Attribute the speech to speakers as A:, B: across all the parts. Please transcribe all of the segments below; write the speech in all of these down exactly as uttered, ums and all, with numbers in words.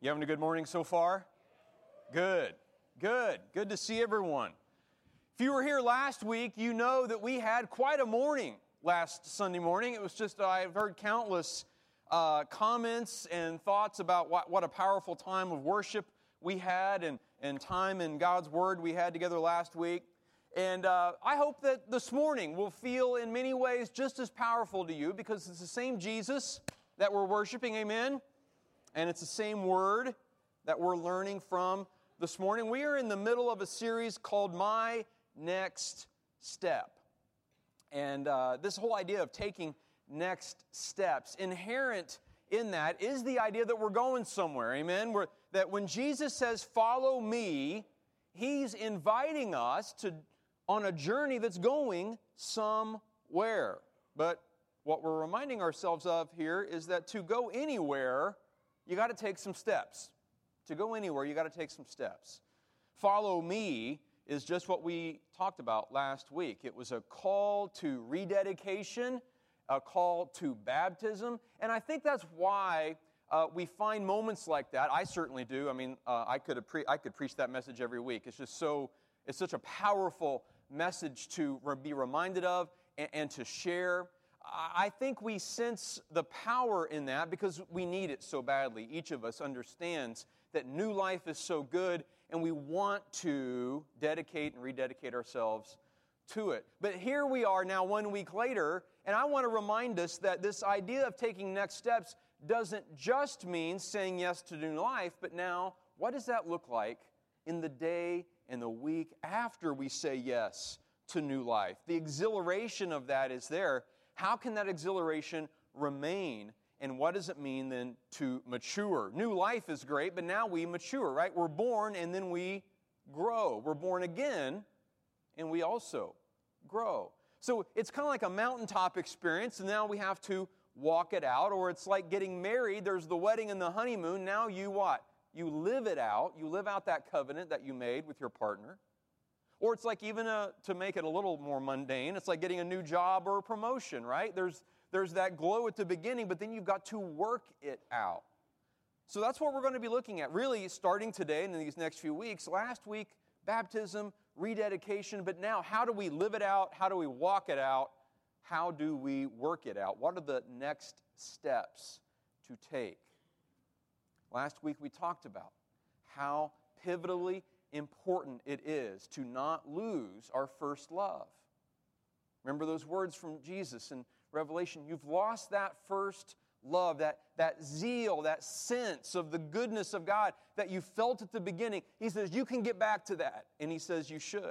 A: You having a good morning so far? Good, good, good to see everyone. If you were here last week, you know that we had quite a morning last Sunday morning. It was just, I've heard countless uh, comments and thoughts about what, what a powerful time of worship we had and, and time in God's Word we had together last week. And uh, I hope that this morning will feel in many ways just as powerful to you because it's the same Jesus that we're worshiping, amen? And it's the same Word that we're learning from this morning. We are in the middle of a series called My Next Step. And uh, this whole idea of taking next steps, inherent in that is the idea that we're going somewhere, amen? We're, that when Jesus says, follow me, He's inviting us to on a journey that's going somewhere. But what we're reminding ourselves of here is that to go anywhere, you got to take some steps. To go anywhere, you got to take some steps. Follow me is just what we talked about last week. It was a call to rededication, a call to baptism, and I think that's why uh, we find moments like that. I certainly do. I mean, uh, I could pre- I could preach that message every week. It's just so it's such a powerful message to re- be reminded of and, and to share. I think we sense the power in that because we need it so badly. Each of us understands that new life is so good and we want to dedicate and rededicate ourselves to it. But here we are now one week later, and I want to remind us that this idea of taking next steps doesn't just mean saying yes to new life, but now what does that look like in the day and the week after we say yes to new life? The exhilaration of that is there. How can that exhilaration remain? And what does it mean then to mature? New life is great, but now we mature, right? We're born and then we grow. We're born again and we also grow. So it's kind of like a mountaintop experience, and now we have to walk it out. Or it's like getting married. There's the wedding and the honeymoon. Now you what? You live it out. You live out that covenant that you made with your partner. Or it's like even a, to make it a little more mundane, it's like getting a new job or a promotion, right? There's, there's that glow at the beginning, but then you've got to work it out. So that's what we're going to be looking at, really starting today and in these next few weeks. Last week, baptism, rededication, but now how do we live it out? How do we walk it out? How do we work it out? What are the next steps to take? Last week we talked about how pivotally important it is to not lose our first love. Remember those words from Jesus in Revelation? You've lost that first love, that, that zeal, that sense of the goodness of God that you felt at the beginning. He says you can get back to that, and He says you should.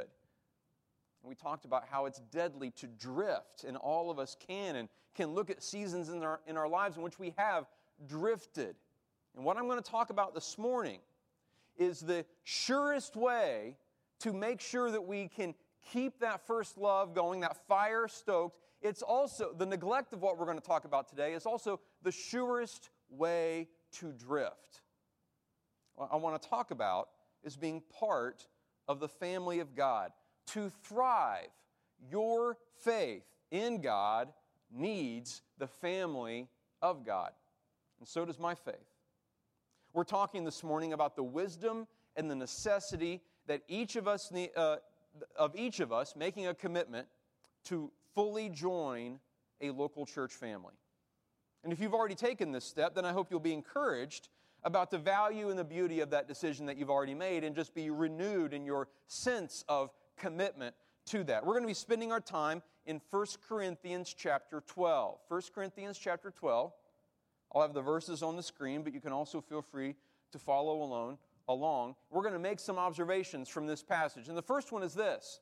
A: And we talked about how it's deadly to drift, and all of us can, and can look at seasons in our, in our lives in which we have drifted. And what I'm going to talk about this morning is the surest way to make sure that we can keep that first love going, that fire stoked. It's also, the neglect of what we're going to talk about today is also the surest way to drift. What I want to talk about is being part of the family of God. To thrive, your faith in God needs the family of God. And so does my faith. We're talking this morning about the wisdom and the necessity that each of us, need, uh, of each of us making a commitment to fully join a local church family. And if you've already taken this step, then I hope you'll be encouraged about the value and the beauty of that decision that you've already made and just be renewed in your sense of commitment to that. We're going to be spending our time in First Corinthians chapter twelve. First Corinthians chapter twelve. I'll have the verses on the screen, but you can also feel free to follow along. along. We're going to make some observations from this passage. And the first one is this.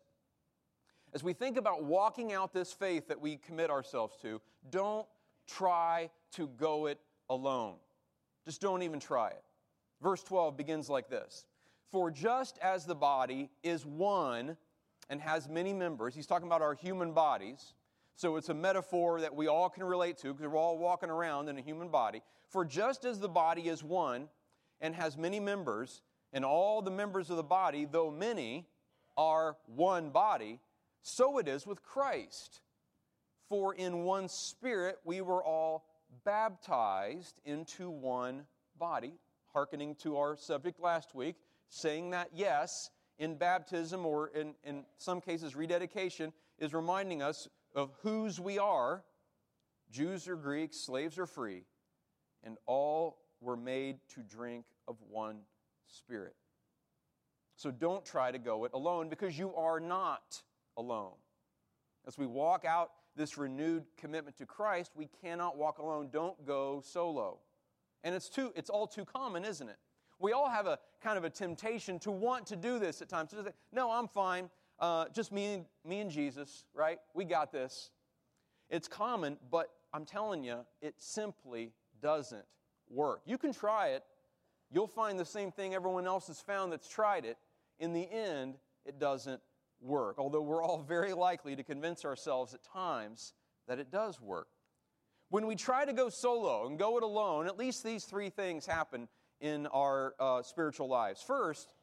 A: As we think about walking out this faith that we commit ourselves to, don't try to go it alone. Just don't even try it. Verse twelve begins like this. For just as the body is one and has many members, he's talking about our human bodies. So it's a metaphor that we all can relate to because we're all walking around in a human body. For just as the body is one and has many members, and all the members of the body, though many, are one body, so it is with Christ. For in one Spirit we were all baptized into one body. hearkening to our subject last week, saying that yes in baptism or in, in some cases rededication is reminding us of whose we are, Jews or Greeks, slaves or free, and all were made to drink of one Spirit. So don't try to go it alone, because you are not alone. As we walk out this renewed commitment to Christ, we cannot walk alone. Don't go solo. And it's too, it's all too common, isn't it? We all have a kind of a temptation to want to do this at times. To say, no, I'm fine. Uh, just me and, me and Jesus, right? We got this. It's common, but I'm telling you, it simply doesn't work. You can try it. You'll find the same thing everyone else has found that's tried it. In the end, it doesn't work, although we're all very likely to convince ourselves at times that it does work. When we try to go solo and go it alone, at least these three things happen in our uh, spiritual lives. First,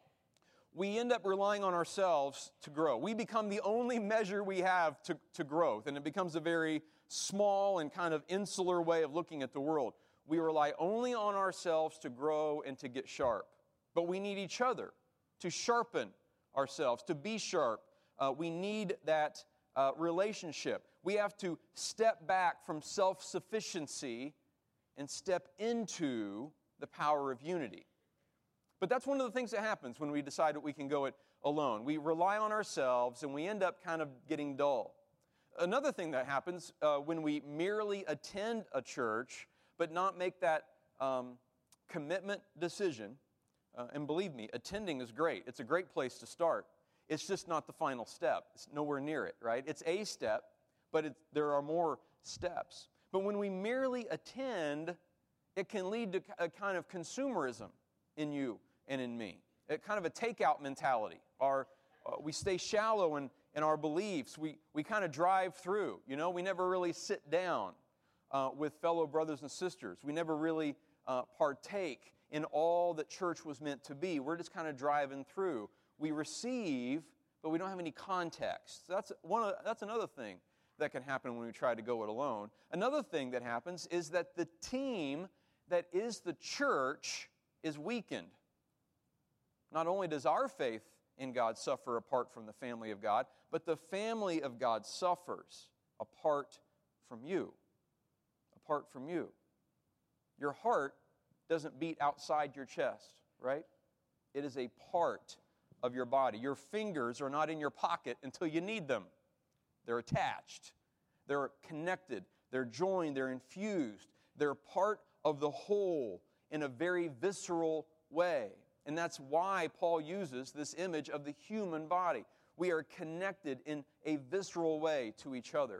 A: we end up relying on ourselves to grow. We become the only measure we have to, to growth, and it becomes a very small and kind of insular way of looking at the world. We rely only on ourselves to grow and to get sharp. But we need each other to sharpen ourselves, to be sharp. Uh, we need that uh, relationship. We have to step back from self-sufficiency and step into the power of unity. But that's one of the things that happens when we decide that we can go it alone. We rely on ourselves and we end up kind of getting dull. Another thing that happens uh, when we merely attend a church but not make that um, commitment decision. Uh, and believe me, attending is great. It's a great place to start. It's just not the final step. It's nowhere near it, right? It's a step, but it, there are more steps. But when we merely attend, it can lead to a kind of consumerism in you and in me. A kind of a takeout mentality. Our, uh, we stay shallow in, in our beliefs. We, we kind of drive through. You know, we never really sit down uh, with fellow brothers and sisters. We never really uh, partake in all that church was meant to be. We're just kind of driving through. We receive, but we don't have any context. That's one of, that's another thing that can happen when we try to go it alone. Another thing that happens is that the team that is the church is weakened. Not only does our faith in God suffer apart from the family of God, but the family of God suffers apart from you. Apart from you. Your heart doesn't beat outside your chest, right? It is a part of your body. Your fingers are not in your pocket until you need them. They're attached. They're connected. They're joined. They're infused. They're part of the whole in a very visceral way. And that's why Paul uses this image of the human body. We are connected in a visceral way to each other.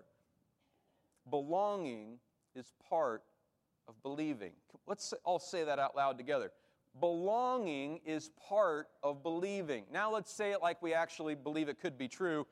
A: Belonging is part of believing. Let's all say that out loud together. Belonging is part of believing. Now let's say it like we actually believe it could be true.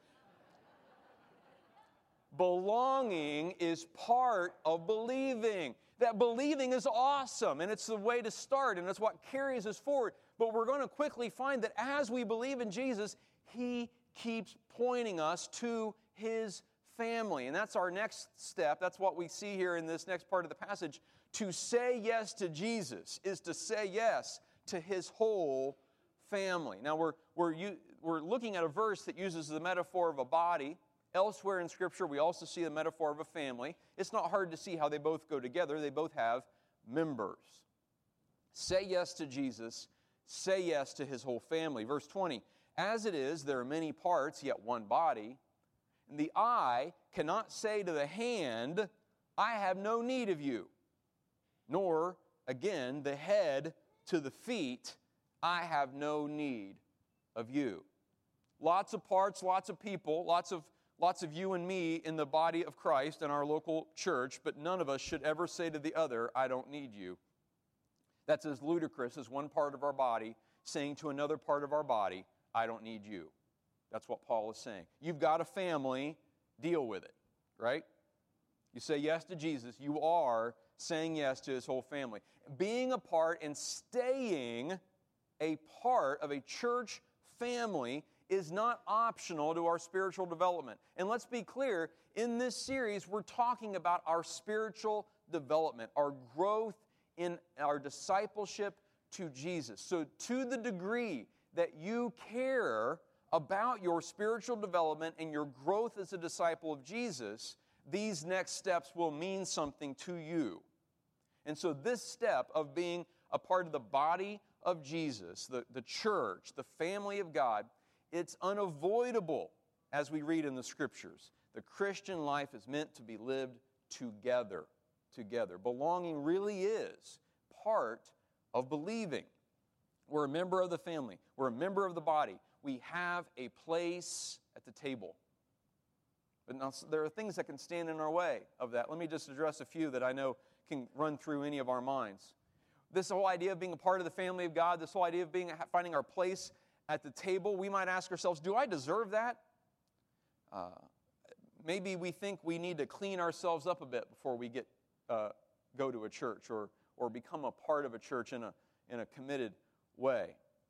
A: Belonging is part of believing. That believing is awesome, and it's the way to start, and it's what carries us forward. But we're going to quickly find that as we believe in Jesus, He keeps pointing us to His family. And that's our next step. That's what we see here in this next part of the passage. To say yes to Jesus is to say yes to His whole family. Now, we're, we're, we're looking at a verse that uses the metaphor of a body. Elsewhere in Scripture, we also see the metaphor of a family. It's not hard to see how they both go together. They both have members. Say yes to Jesus. Say yes to His whole family. Verse twenty, as it is, there are many parts, yet one body. And the eye cannot say to the hand, I have no need of you. Nor, again, the head to the feet, I have no need of you. Lots of parts, lots of people, lots of Lots of you and me in the body of Christ in our local church, but none of us should ever say to the other, I don't need you. That's as ludicrous as one part of our body saying to another part of our body, I don't need you. That's what Paul is saying. You've got a family, deal with it, right? You say yes to Jesus, you are saying yes to His whole family. Being a part and staying a part of a church family is not optional to our spiritual development. And let's be clear, in this series, we're talking about our spiritual development, our growth in our discipleship to Jesus. So to the degree that you care about your spiritual development and your growth as a disciple of Jesus, these next steps will mean something to you. And so this step of being a part of the body of Jesus, the, the church, the family of God, it's unavoidable as we read in the Scriptures. The Christian life is meant to be lived together, together. Belonging really is part of believing. We're a member of the family. We're a member of the body. We have a place at the table. But now, there are things that can stand in our way of that. Let me just address a few that I know can run through any of our minds. This whole idea of being a part of the family of God, this whole idea of being finding our place at the table, we might ask ourselves, do I deserve that? Uh, maybe we think we need to clean ourselves up a bit before we get uh, go to a church or or become a part of a church in a in a committed way.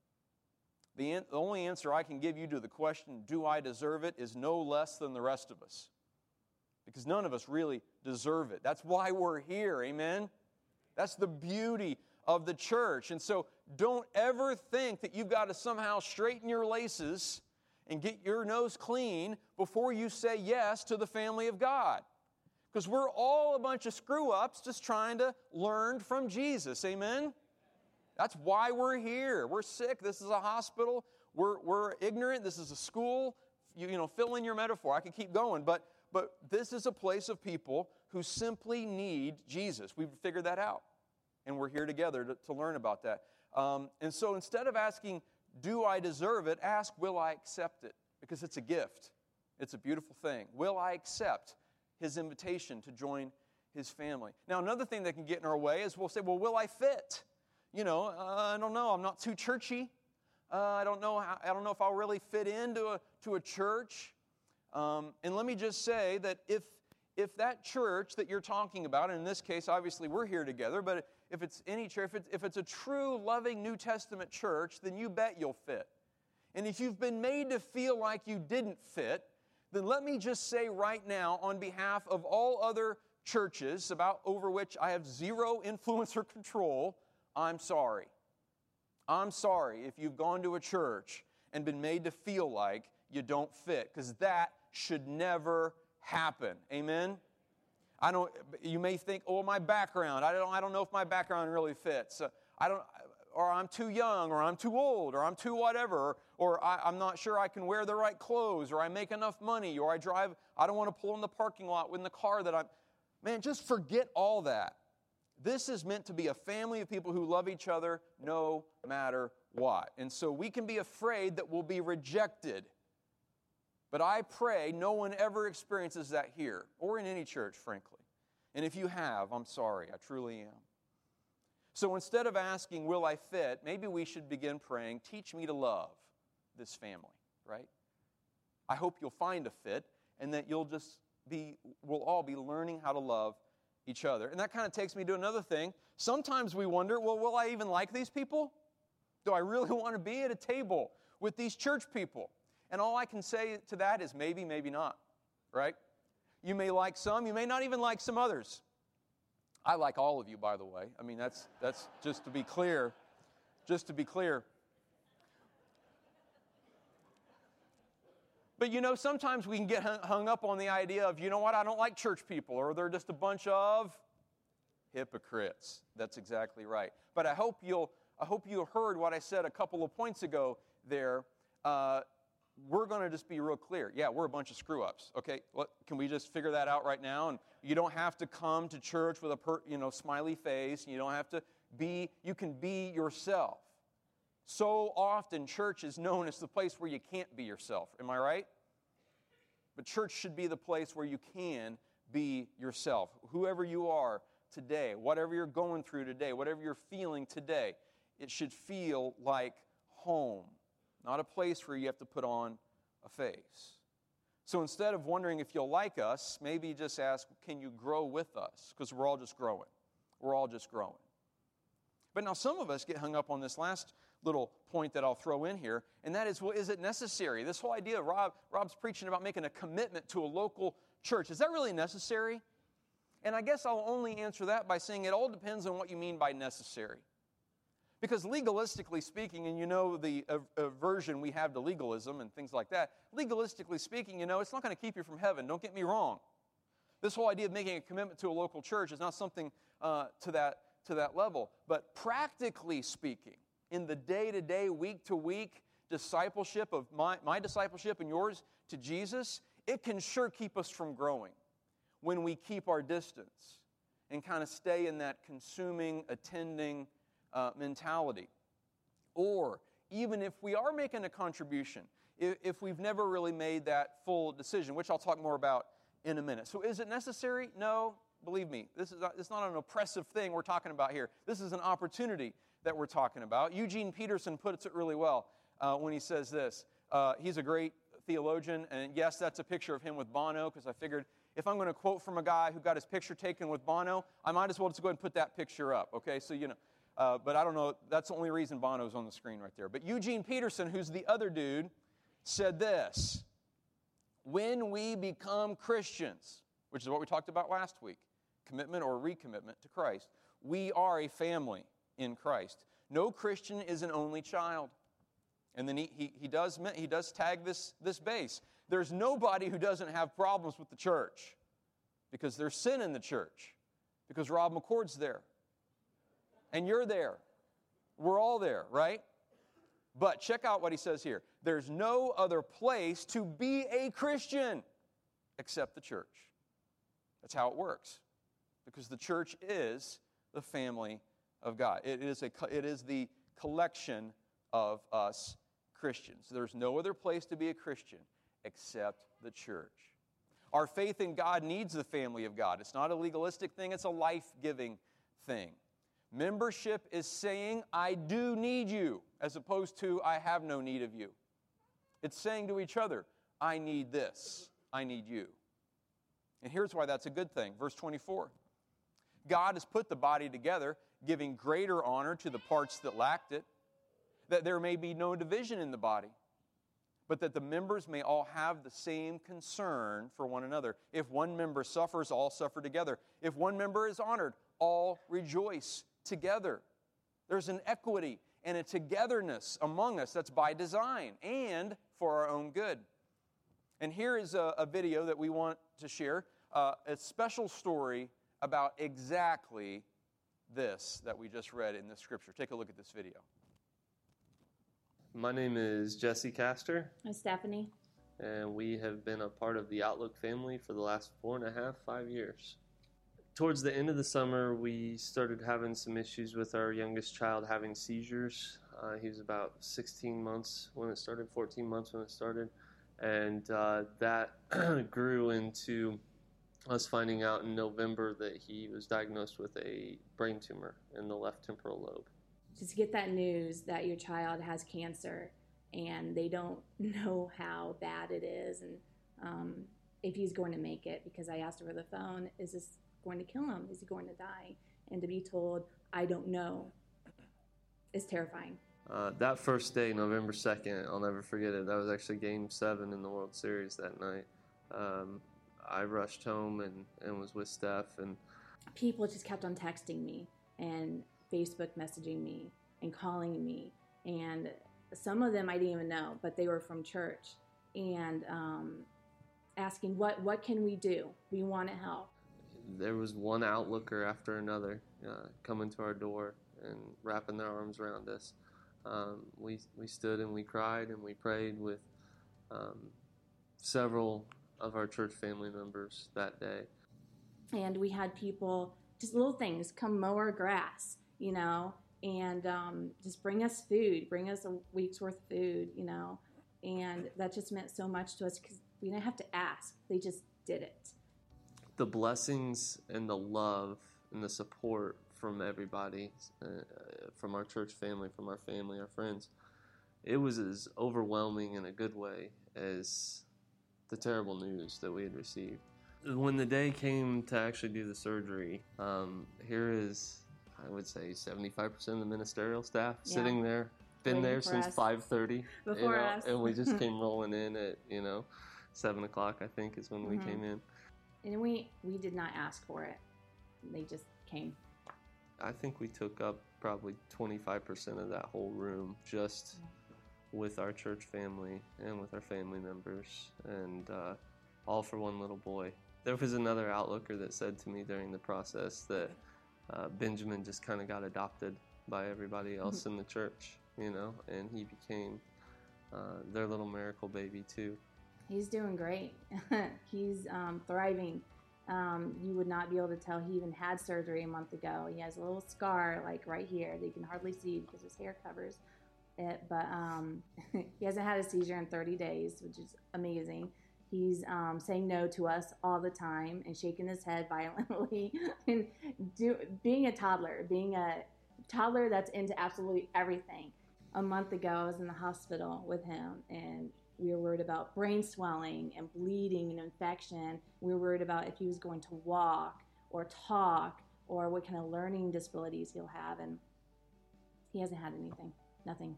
A: The, an- the only answer I can give you to the question, do I deserve it, is no less than the rest of us. Because none of us really deserve it. That's why we're here, amen? That's the beauty of the church. And so don't ever think that you've got to somehow straighten your laces and get your nose clean before you say yes to the family of God. Because we're all a bunch of screw-ups just trying to learn from Jesus, amen? That's why we're here. We're sick. This is a hospital. We're, we're ignorant. This is a school. You, you know, fill in your metaphor. I could keep going. But, but this is a place of people who simply need Jesus. We've figured that out. And we're here together to, to learn about that. Um, and so instead of asking, do I deserve it? Ask, will I accept it? Because it's a gift. It's a beautiful thing. Will I accept His invitation to join His family? Now, another thing that can get in our way is we'll say, well, will I fit? You know, uh, I don't know. I'm not too churchy. Uh, I don't know. How, I don't know if I'll really fit into a to a church. Um, and let me just say that if if that church that you're talking about, and in this case, obviously we're here together, but if it's any church, if it's, if it's a true, loving New Testament church, then you bet you'll fit. And if you've been made to feel like you didn't fit, then let me just say right now, on behalf of all other churches about over which I have zero influence or control, I'm sorry. I'm sorry if you've gone to a church and been made to feel like you don't fit, because that should never happen. Amen? I don't. You may think, oh, my background. I don't. I don't know if my background really fits. Uh, I don't. Or I'm too young, or I'm too old, or I'm too whatever, or I, I'm not sure I can wear the right clothes, or I make enough money, or I drive. I don't want to pull in the parking lot with the car that I'm. Man, just forget all that. This is meant to be a family of people who love each other no matter what. And so we can be afraid that we'll be rejected. But I pray no one ever experiences that here or in any church, frankly. And if you have, I'm sorry. I truly am. So instead of asking, will I fit, maybe we should begin praying, teach me to love this family, right? I hope you'll find a fit and that you'll just be, we'll all be learning how to love each other. And that kind of takes me to another thing. Sometimes we wonder, well, will I even like these people? Do I really want to be at a table with these church people? And all I can say to that is maybe, maybe not, right? You may like some, you may not even like some others. I like all of you, by the way. I mean, that's that's just to be clear. Just to be clear. But, you know, sometimes we can get hung up on the idea of, you know what, I don't like church people, or they're just a bunch of hypocrites. That's exactly right. But I hope you'll, I hope you heard what I said a couple of points ago there. Uh, we're going to just be real clear. Yeah, we're a bunch of screw-ups. Okay, what, can we just figure that out right now? And you don't have to come to church with a per, you know smiley face. You don't have to be. You can be yourself. So often, church is known as the place where you can't be yourself. Am I right? But church should be the place where you can be yourself. Whoever you are today, whatever you're going through today, whatever you're feeling today, it should feel like home, not a place where you have to put on a face. So instead of wondering if you'll like us, maybe just ask, can you grow with us? Because we're all just growing. We're all just growing. But now some of us get hung up on this last little point that I'll throw in here, and that is, well, is it necessary? This whole idea, Rob, Rob's preaching about making a commitment to a local church. Is that really necessary? And I guess I'll only answer that by saying it all depends on what you mean by necessary. Because legalistically speaking, and you know the uh, aversion we have to legalism and things like that, legalistically speaking, you know, it's not going to keep you from heaven. Don't get me wrong. This whole idea of making a commitment to a local church is not something uh, to that to that level. But practically speaking, in the day-to-day, week-to-week discipleship of my, my discipleship and yours to Jesus, it can sure keep us from growing when we keep our distance and kind of stay in that consuming, attending uh, mentality. Or even if we are making a contribution, if, if we've never really made that full decision, which I'll talk more about in a minute. So is it necessary? No. Believe me, this is not, it's not an oppressive thing we're talking about here. This is an opportunity that we're talking about. Eugene Peterson puts it really well uh, when he says this. Uh, he's a great theologian, and yes, that's a picture of him with Bono, because I figured if I'm going to quote from a guy who got his picture taken with Bono, I might as well just go ahead and put that picture up, okay? So, you know, uh, but I don't know, that's the only reason Bono's on the screen right there. But Eugene Peterson, who's the other dude, said this: when we become Christians, which is what we talked about last week, commitment or recommitment to Christ, we are a family in Christ. No Christian is an only child. And then he, he, he, does, he does tag this, this base. There's nobody who doesn't have problems with the church because there's sin in the church, because Rob McCord's there. And you're there. We're all there, right? But check out what he says here. There's no other place to be a Christian except the church. That's how it works. Because the church is the family of God. It is, a, it is the collection of us Christians. There's no other place to be a Christian except the church. Our faith in God needs the family of God. It's not a legalistic thing, it's a life-giving thing. Membership is saying, I do need you, as opposed to, I have no need of you. It's saying to each other, I need this, I need you. And here's why that's a good thing. Verse twenty-four. God has put the body together, giving greater honor to the parts that lacked it, that there may be no division in the body, but that the members may all have the same concern for one another. If one member suffers, all suffer together. If one member is honored, all rejoice together. There's an equity and a togetherness among us that's by design and for our own good. And here is a, a video that we want to share, uh, a special story about exactly this that we just read in the scripture. Take a look at this video.
B: My name is Jesse Castor.
C: I'm Stephanie.
B: And we have been a part of the Outlook family for the last four and a half, five years. Towards the end of the summer, we started having some issues with our youngest child having seizures. Uh, he was about sixteen months when it started, fourteen months when it started. And uh, that grew into us finding out in November that he was diagnosed with a brain tumor in the left temporal lobe.
C: Just to get that news that your child has cancer and they don't know how bad it is and um, if he's going to make it, because I asked over the phone, is this going to kill him? Is he going to die? And to be told, I don't know, is terrifying.
B: Uh, that first day, November second, I'll never forget it. That was actually Game seven in the World Series that night. Um, I rushed home and, and was with Steph. And
C: people just kept on texting me and Facebook messaging me and calling me. And some of them I didn't even know, but they were from church. And um, asking, what, what can we do? We want to help.
B: There was one outlooker after another uh, coming to our door and wrapping their arms around us. Um, we we stood and we cried and we prayed with um, several of our church family members that day.
C: And we had people, just little things, come mow our grass, you know, and um, just bring us food, bring us a week's worth of food, you know. And that just meant so much to us because we didn't have to ask. They just did it.
B: The blessings and the love and the support from everybody, uh, from our church family, from our family, our friends, it was as overwhelming in a good way as the terrible news that we had received. When the day came to actually do the surgery, um, here is, I would say, seventy-five percent of the ministerial staff yeah. sitting there, been Waiting there since us. five thirty.
C: Before
B: you know,
C: us.
B: And we just came rolling in at, you know, seven o'clock, I think, is when mm-hmm. we came in.
C: And we, we did not ask for it. They just came.
B: I think we took up probably twenty-five percent of that whole room just with our church family and with our family members, and uh, all for one little boy. There was another outlooker that said to me during the process that uh, Benjamin just kind of got adopted by everybody else mm-hmm. in the church, you know, and he became uh, their little miracle baby too.
C: He's doing great. He's um, thriving. Um, you would not be able to tell he even had surgery a month ago. He has a little scar like right here that you can hardly see because his hair covers it. But um, he hasn't had a seizure in thirty days, which is amazing. He's um, saying no to us all the time and shaking his head violently. and do, being a toddler, being a toddler that's into absolutely everything. A month ago, I was in the hospital with him, and we were worried about brain swelling and bleeding and infection. We were worried about if he was going to walk or talk or what kind of learning disabilities he'll have, and he hasn't had anything, nothing.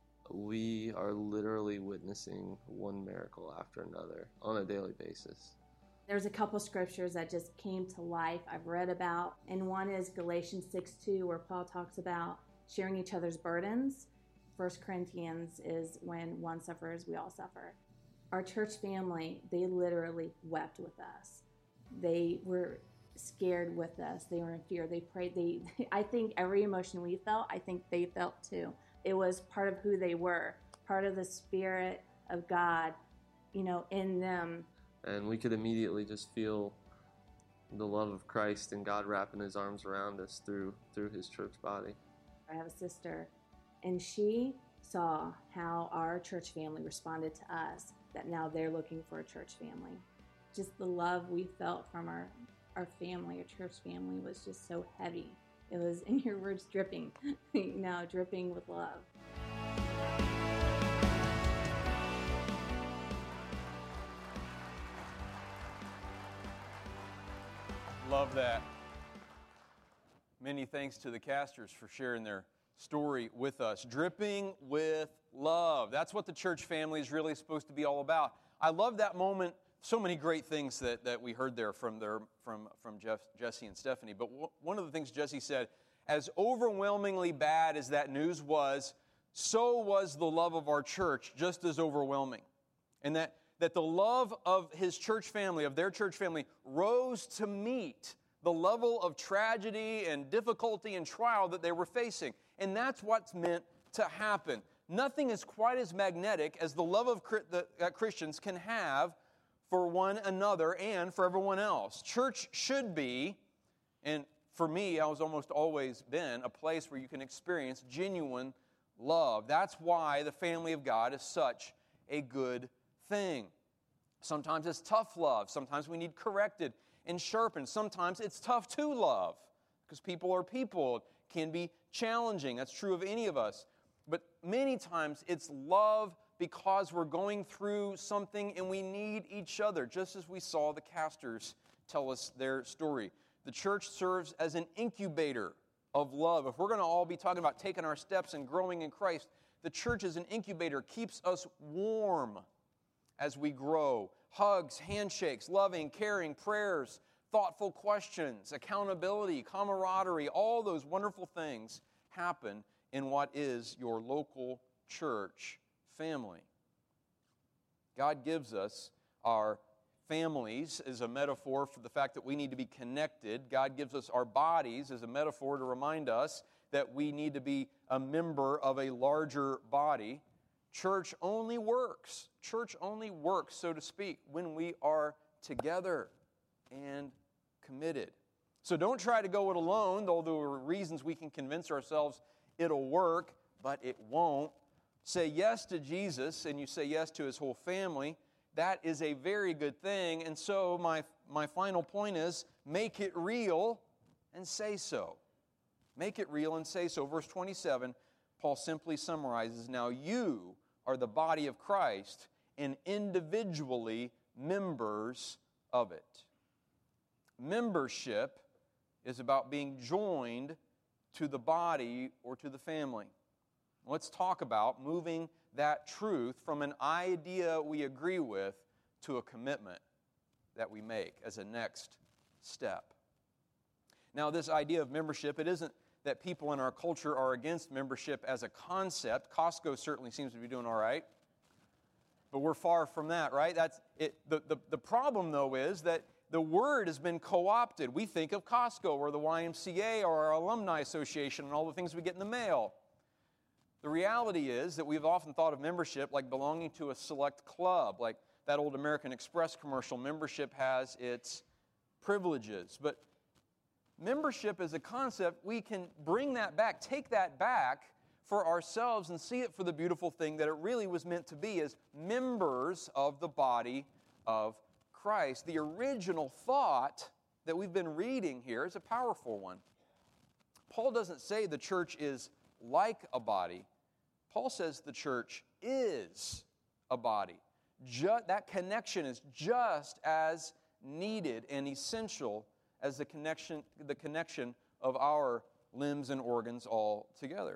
B: We are literally witnessing one miracle after another on a daily basis.
C: There's a couple scriptures that just came to life I've read about, and one is Galatians six two, where Paul talks about sharing each other's burdens. First Corinthians is when one suffers, we all suffer. Our church family, they literally wept with us. They were scared with us. They were in fear. They prayed. They, I think every emotion we felt, I think they felt too. It was part of who they were, part of the Spirit of God, you know, in them.
B: And we could immediately just feel the love of Christ and God wrapping his arms around us through through his church body.
C: I have a sister, and she saw how our church family responded to us, that now they're looking for a church family. Just the love we felt from our, our family, our church family, was just so heavy. It was, in your words, dripping, now dripping with love.
A: Love that. Many thanks to the Casters for sharing their story with us. Dripping with love. That's what the church family is really supposed to be all about. I love that moment. So many great things that, that we heard there from their from from Jeff, Jesse and Stephanie. But w- one of the things Jesse said, as overwhelmingly bad as that news was, so was the love of our church just as overwhelming. And that, that the love of his church family, of their church family, rose to meet the level of tragedy and difficulty and trial that they were facing. And that's what's meant to happen. Nothing is quite as magnetic as the love of that Christians can have for one another and for everyone else. Church should be, and for me, I was almost always been, a place where you can experience genuine love. That's why the family of God is such a good thing. Sometimes it's tough love. Sometimes we need corrected and sharpened. Sometimes it's tough to love because people are people. It can be challenging. That's true of any of us. But many times it's love because we're going through something and we need each other, just as we saw the Casters tell us their story. The church serves as an incubator of love. If we're going to all be talking about taking our steps and growing in Christ, the church as an incubator keeps us warm as we grow. Hugs, handshakes, loving, caring, prayers, thoughtful questions, accountability, camaraderie, all those wonderful things happen in what is your local church family. God gives us our families as a metaphor for the fact that we need to be connected. God gives us our bodies as a metaphor to remind us that we need to be a member of a larger body. Church only works. Church only works, so to speak, when we are together and committed. So don't try to go it alone, though there are reasons we can convince ourselves it'll work, but it won't. Say yes to Jesus, and you say yes to his whole family. That is a very good thing. And so my, my final point is, make it real and say so. Make it real and say so. Verse twenty-seven, Paul simply summarizes, now you are the body of Christ and individually members of it. Membership is about being joined to the body or to the family. Let's talk about moving that truth from an idea we agree with to a commitment that we make as a next step. Now, this idea of membership, it isn't that people in our culture are against membership as a concept. Costco certainly seems to be doing all right. But we're far from that, right? That's it. The, the, the problem, though, is that the word has been co-opted. We think of Costco or the Y M C A or our alumni association and all the things we get in the mail. The reality is that we've often thought of membership like belonging to a select club, like that old American Express commercial. Membership has its privileges. But membership as a concept, we can bring that back, take that back for ourselves and see it for the beautiful thing that it really was meant to be as members of the body of Christ. The original thought that we've been reading here is a powerful one. Paul doesn't say the church is like a body. Paul says the church is a body. Just, that connection is just as needed and essential as the connection, the connection of our limbs and organs all together.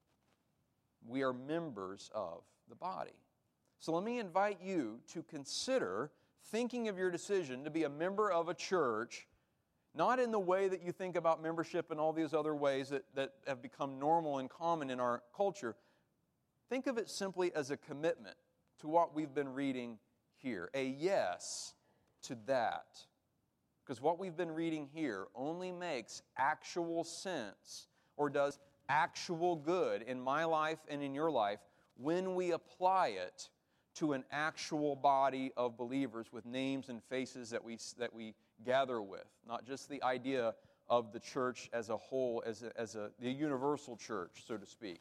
A: We are members of the body. So let me invite you to consider thinking of your decision to be a member of a church, not in the way that you think about membership and all these other ways that, that have become normal and common in our culture. Think of it simply as a commitment to what we've been reading here, a yes to that. Because what we've been reading here only makes actual sense or does actual good in my life and in your life when we apply it to an actual body of believers with names and faces that we that we gather with, not just the idea of the church as a whole, as a, as a the universal church, so to speak.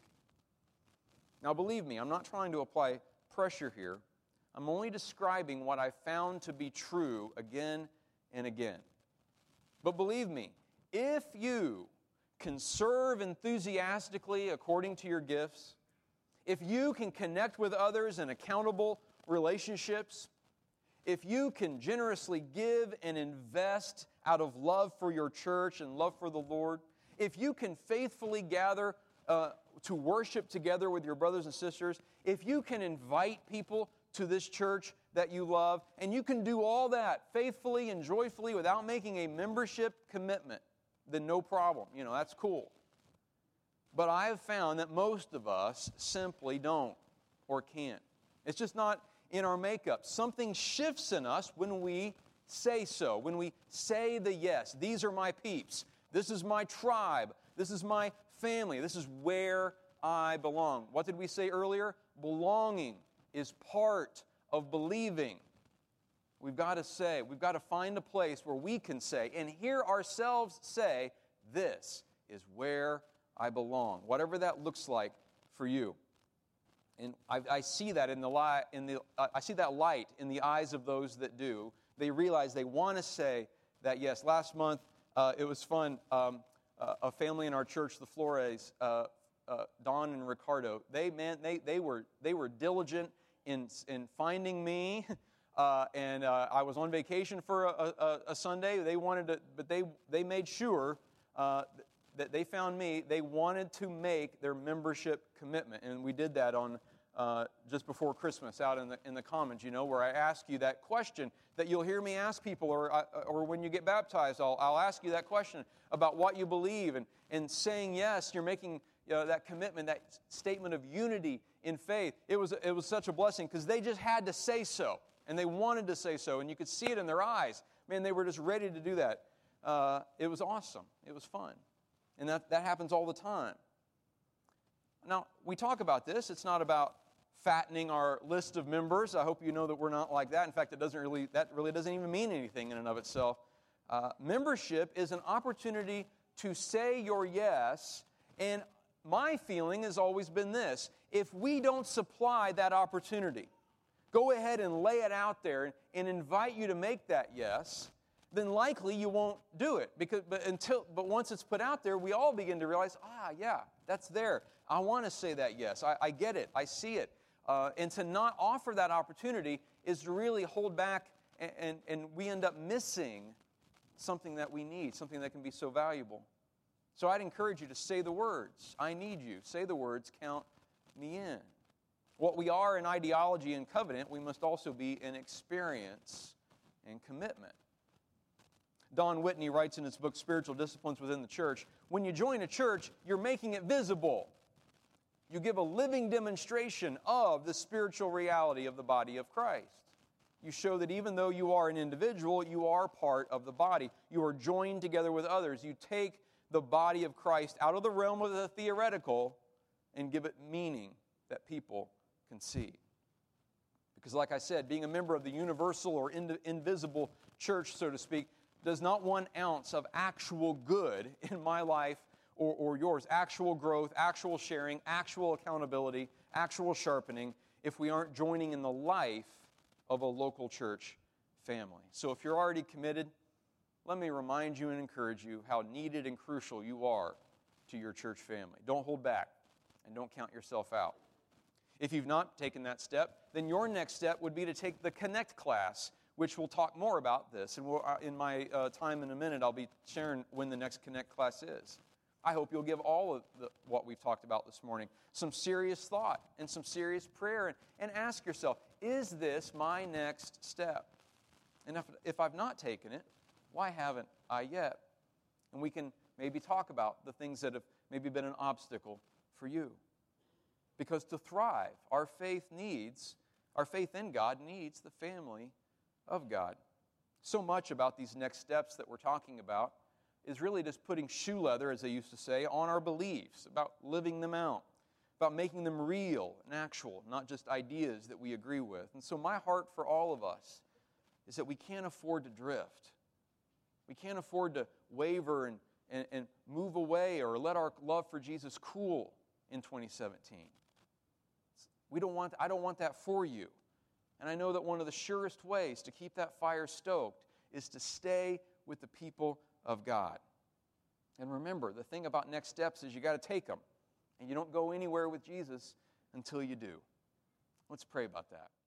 A: Now, believe me, I'm not trying to apply pressure here. I'm only describing what I found to be true again and again. But believe me, if you can serve enthusiastically according to your gifts, if you can connect with others in accountable relationships, if you can generously give and invest out of love for your church and love for the Lord, if you can faithfully gather uh, to worship together with your brothers and sisters, if you can invite people to this church that you love, and you can do all that faithfully and joyfully without making a membership commitment, then no problem. You know, that's cool. But I have found that most of us simply don't or can't. It's just not in our makeup. Something shifts in us when we say so, when we say the yes. These are my peeps. This is my tribe. This is my family. This is where I belong. What did we say earlier? Belonging is part of believing. We've got to say, we've got to find a place where we can say and hear ourselves say, this is where I belong, whatever that looks like for you. And I, I see that in the light, in the uh, I see that light in the eyes of those that do. They realize they want to say that yes. Last month uh, it was fun. Um, uh, a family in our church, the Flores, uh, uh, Don and Ricardo. They man, they they were they were diligent in in finding me. Uh, and uh, I was on vacation for a, a, a Sunday. They wanted to, but they they made sure. Uh, that they found me, they wanted to make their membership commitment. And we did that on uh, just before Christmas out in the in the Commons, you know, where I ask you that question that you'll hear me ask people, or uh, or when you get baptized, I'll, I'll ask you that question about what you believe. And, and saying yes, you're making you know, that commitment, that statement of unity in faith. It was, it was such a blessing because they just had to say so. And they wanted to say so. And you could see it in their eyes. Man, they were just ready to do that. Uh, it was awesome. It was fun. And that, that happens all the time. Now, we talk about this. It's not about fattening our list of members. I hope you know that we're not like that. In fact, it doesn't really, that really doesn't even mean anything in and of itself. Uh, membership is an opportunity to say your yes. And my feeling has always been this. If we don't supply that opportunity, go ahead and lay it out there and invite you to make that yes, then likely you won't do it. Because, but until, but once it's put out there, we all begin to realize, ah, yeah, that's there. I want to say that yes. I, I get it. I see it. Uh, and to not offer that opportunity is to really hold back, and, and, and we end up missing something that we need, something that can be so valuable. So I'd encourage you to say the words, I need you. Say the words, count me in. What we are in ideology and covenant, we must also be in experience and commitment. Don Whitney writes in his book, Spiritual Disciplines Within the Church, when you join a church, you're making it visible. You give a living demonstration of the spiritual reality of the body of Christ. You show that even though you are an individual, you are part of the body. You are joined together with others. You take the body of Christ out of the realm of the theoretical and give it meaning that people can see. Because like I said, being a member of the universal or in- invisible church, so to speak, does not one ounce of actual good in my life or, or yours, actual growth, actual sharing, actual accountability, actual sharpening, if we aren't joining in the life of a local church family. So if you're already committed, let me remind you and encourage you how needed and crucial you are to your church family. Don't hold back and don't count yourself out. If you've not taken that step, then your next step would be to take the Connect class, which we'll talk more about this. And we'll, uh, in my uh, time in a minute, I'll be sharing when the next Connect class is. I hope you'll give all of the, what we've talked about this morning some serious thought and some serious prayer and, and ask yourself, is this my next step? And if, if I've not taken it, why haven't I yet? And we can maybe talk about the things that have maybe been an obstacle for you. Because to thrive, our faith needs, our faith in God needs the family of God. So much about these next steps that we're talking about is really just putting shoe leather, as they used to say, on our beliefs, about living them out, about making them real and actual, not just ideas that we agree with. And so my heart for all of us is that we can't afford to drift. We can't afford to waver and, and, and move away or let our love for Jesus cool in twenty seventeen. We don't want, I don't want that for you. And I know that one of the surest ways to keep that fire stoked is to stay with the people of God. And remember, the thing about next steps is you got to take them. And you don't go anywhere with Jesus until you do. Let's pray about that.